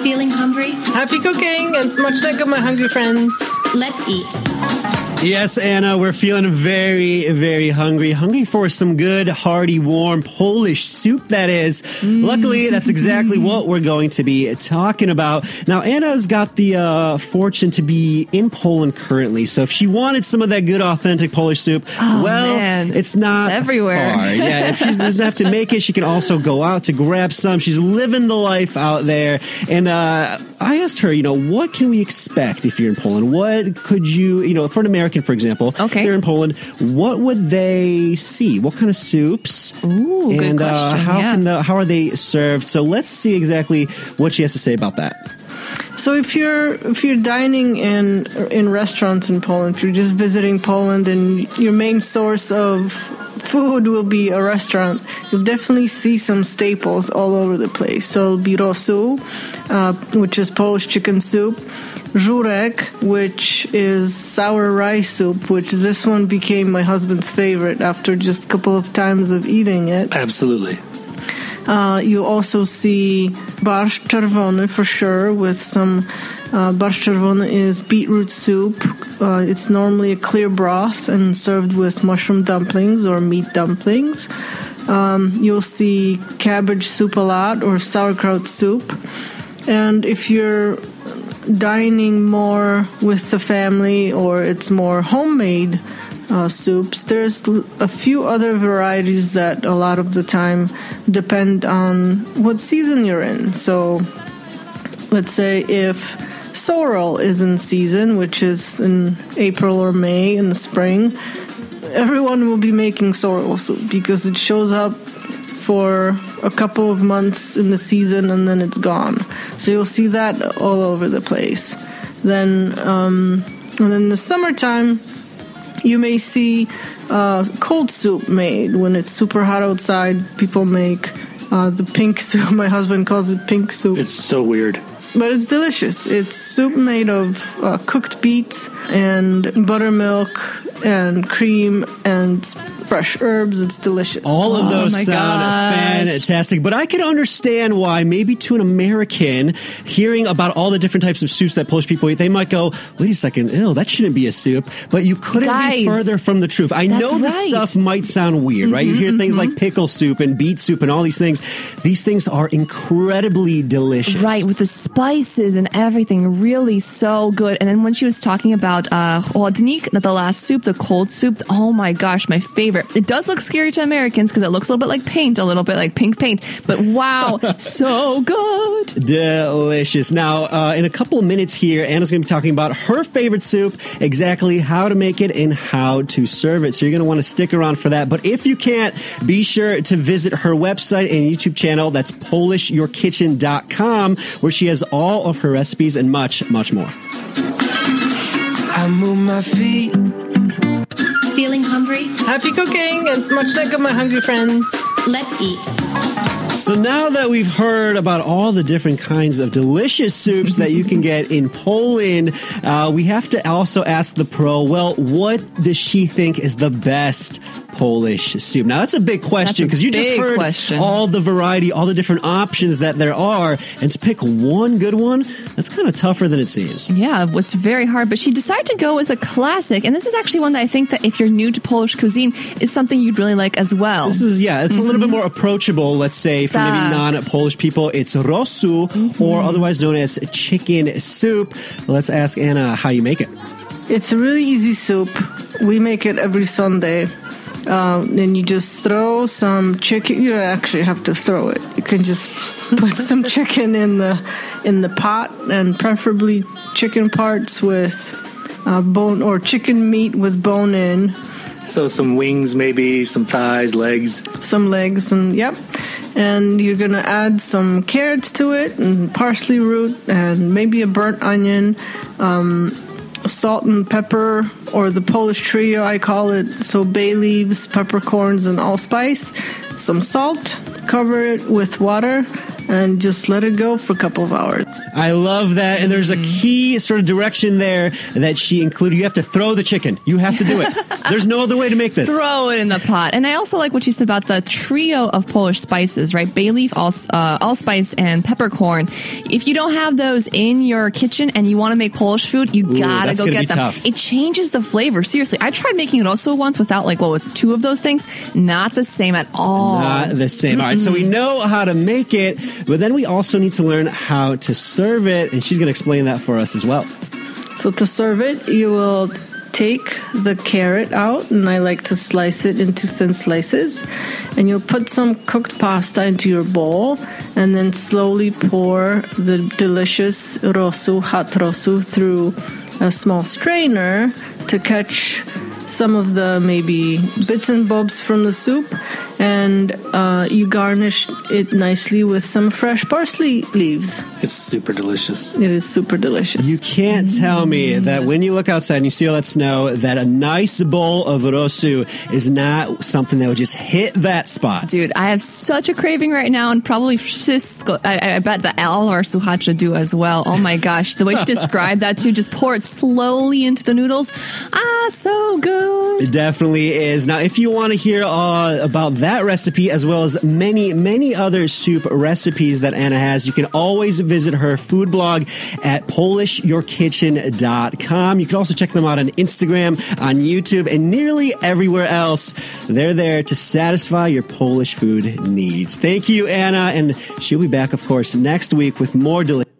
Feeling hungry? Happy cooking and smacznego, my hungry friends. Let's eat. Yes, Anna, we're feeling very, very hungry. Hungry for some good, hearty, warm Polish soup, that is. Luckily, that's exactly what we're going to be talking about. Now, Anna's got the fortune to be in Poland currently, so if she wanted some of that good, authentic Polish soup, it's not everywhere. far. Yeah, if she doesn't have to make it, she can also go out to grab some. She's living the life out there. And I asked her, what can we expect if you're in Poland? What could you, for an American, for example, if they're in Poland, what would they see? What kind of soups? Ooh, and good question. How are they served? So let's see exactly what she has to say about that. So if you're dining in restaurants in Poland, if you're just visiting Poland and your main source of food will be a restaurant, you'll definitely see some staples all over the place. So it'll be rosół, which is Polish chicken soup, żurek, which is sour rice soup, which this one became my husband's favorite after just a couple of times of eating it. Absolutely. You also see barszcz czerwony for sure, with some barszcz czerwony is beetroot soup. It's normally a clear broth and served with mushroom dumplings or meat dumplings. You'll see cabbage soup a lot, or sauerkraut soup. And if you're dining more with the family, or it's more homemade soups, there's a few other varieties that a lot of the time depend on what season you're in. So let's say if sorrel is in season, which is in April or May in the spring, everyone will be making sorrel soup because it shows up for a couple of months in the season and then it's gone. So you'll see that all over the place. Then and in the summertime, you may see cold soup made. When it's super hot outside, people make the pink soup. My husband calls it pink soup. It's so weird. But it's delicious. It's soup made of cooked beets and buttermilk and cream and fresh herbs. It's delicious. All of those sound fantastic. But I can understand why maybe to an American, hearing about all the different types of soups that Polish people eat, they might go, wait a second, ew, that shouldn't be a soup. But you couldn't be further from the truth. I know this stuff might sound weird, right? You hear things like pickle soup and beet soup and all these things. These things are incredibly delicious. Right, with the spices and everything, really so good. And then when she was talking about chłodnik, the last soup, the cold soup, oh my gosh, my favorite. It does look scary to Americans because it looks a little bit like paint, a little bit like pink paint. But wow, so good. Delicious. Now, in a couple of minutes here, Anna's going to be talking about her favorite soup, exactly how to make it and how to serve it. So you're going to want to stick around for that. But if you can't, be sure to visit her website and YouTube channel. That's PolishYourKitchen.com, where she has all of her recipes and much, much more. I move my feet. Feeling hungry? Happy cooking and smacznego, my hungry friends. Let's eat. So now that we've heard about all the different kinds of delicious soups that you can get in Poland, we have to also ask the pro, well, what does she think is the best Polish soup? Now, that's a big question because you just heard all the variety, all the different options that there are. And to pick one good one, that's kind of tougher than it seems. Yeah, it's very hard. But she decided to go with a classic. And this is actually one that I think that if you're new to Polish cuisine is something you'd really like as well. This is, it's a little bit more approachable, let's say, for maybe non-Polish people. It's rosół, or otherwise known as chicken soup. Let's ask Anna how you make it. It's a really easy soup. We make it every Sunday. Then you just throw some chicken. You don't actually have to throw it. You can just put some chicken in the pot, and preferably chicken parts with bone, or chicken meat with bone in. So some wings, maybe some thighs, legs. Some legs, and And you're going to add some carrots to it, and parsley root, and maybe a burnt onion, salt and pepper, or the Polish trio, I call it. So bay leaves, peppercorns, and allspice. Some salt. Cover it with water. and just let it go for a couple of hours. I love that. And there's a key sort of direction there that she included. You have to throw the chicken. You have to do it. There's no other way to make this. Throw it in the pot. And I also like what you said about the trio of Polish spices, right? Bay leaf, allspice, and peppercorn. If you don't have those in your kitchen and you want to make Polish food, you gotta go get them. Tough. It changes the flavor. Seriously, I tried making rosso once without, like, what was it, 2 of those things? Not the same at all. Not the same. All right, so we know how to make it, but then we also need to learn how to serve it, and she's going to explain that for us as well. So to serve it, you will take the carrot out, and I like to slice it into thin slices, and you'll put some cooked pasta into your bowl, and then slowly pour the delicious rosu, hot rosu, through a small strainer to catch some of the maybe bits and bobs from the soup, and you garnish it nicely with some fresh parsley leaves. It's super delicious. It is super delicious. You can't tell me that when you look outside and you see all that snow, that a nice bowl of rosu is not something that would just hit that spot. Dude, I have such a craving right now, and probably I bet the Al or Suhacha do as well. Oh my gosh, the way she described that too, just pour it slowly into the noodles. So good. It definitely is. Now, if you want to hear about that recipe as well as many, many other soup recipes that Anna has, you can always visit her food blog at PolishYourKitchen.com. You can also check them out on Instagram, on YouTube, and nearly everywhere else. They're there to satisfy your Polish food needs. Thank you, Anna, and she'll be back, of course, next week with more delicious